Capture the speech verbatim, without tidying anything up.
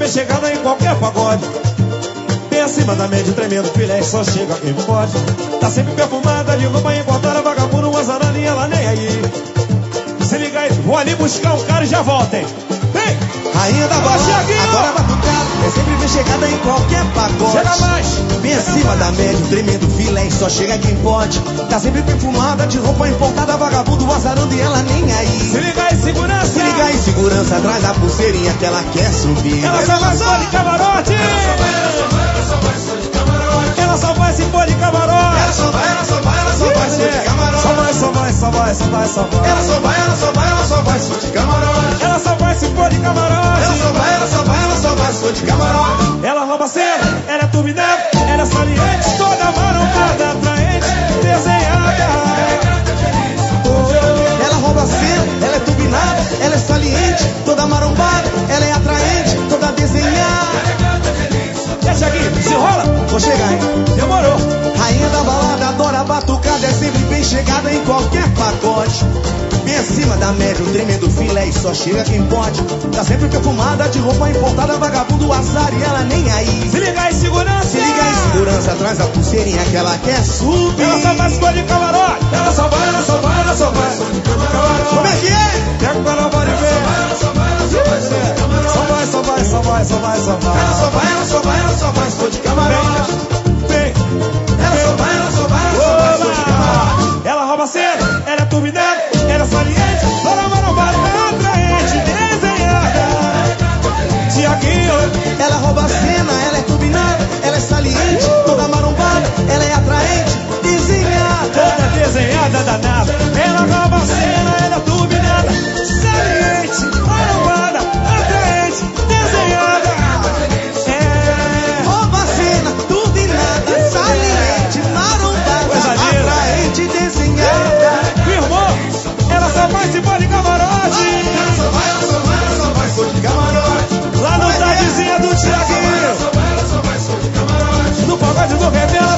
bem chegada em qualquer pagode. Bem acima da média, tremendo filé, só chega quem pode. Tá sempre perfumada, de roupa importada, vagabundo, uma zarana e ela nem aí. Se liga aí, vou ali buscar um cara e já voltem. Vem! Rainha da balada, agora batucada, é sempre bem chegada em qualquer pacote. Chega mais! Bem acima da média, tremendo filé, só chega quem pode. Tá sempre perfumada, de roupa importada, vagabundo, azarando e ela nem aí. Se liga aí, segurança! Se liga aí, segurança, atrás da pulseirinha que ela quer subir. Ela só vai só de camarote! Ela só vai se pôr de camarote! Ela só vai, ela só vai, ela só vai, só de camarote. Só vai, só vai, só vai, só vai, só vai. Ela só vai, ela só vai, ela só vai, só de camarote. Ela só vai se pôr de camarote! Ela só vai, ela só vai, ela só vai, só de camarote. Ela rouba cena, ela é turbinada, ela é saliente, toda maroncada, atraente, desenhada. Ela rouba cena, ela é turbinada, ela é saliente, toda marombada, ela é atraente, toda desenhada. Deixa aqui, se rola, Vou chegar, hein? demorou. Rainha da balada, adora batucada, é sempre bem chegada em qualquer pacote. Bem acima da média, um tremendo filé e só chega quem pode. Tá sempre perfumada, de roupa importada, vagabundo, azar e ela nem aí. Se liga aí, segurança! Se liga aí, segurança, atrás da pulseirinha que ela quer subir. Ela só vai se pôr de camarote! Ela só vai, ela só vai, ela só vai, só de camarote! Como é que é? Pega o canal, pode ver! Ela só vai, ela só vai, só de camarote. Só vai, só vai, só vai, só vai, só vai. Ela só vai, ela só vai, ela só vai, só de camarote. Vem! Ela só vai, ela só vai, ela só vai, só de camarote. Ela rouba cena, ela é turbinada, ela é saliente, toda marombada, atraente, desenhada. Tiaguinho, Ela rouba a cena, ela é turbinada, ela é saliente, toda marombada, ela é atraente, desenhada. toda desenhada danada. Ela rouba a cena, ela é turbinada, saliente, marombada, atraente, desenhada. É. Rouba a cena, turbinada, saliente, marombada, Coisa linda. atraente, desenhada. Firmou, ela só vai se pôr de camarote. Ela só vai, ela só vai, ela só vai, só de camarote. Lá no tardezinha do Tiaguinho, Ela só vai, ela só vai, só de camarote. no pagode do Rebelde.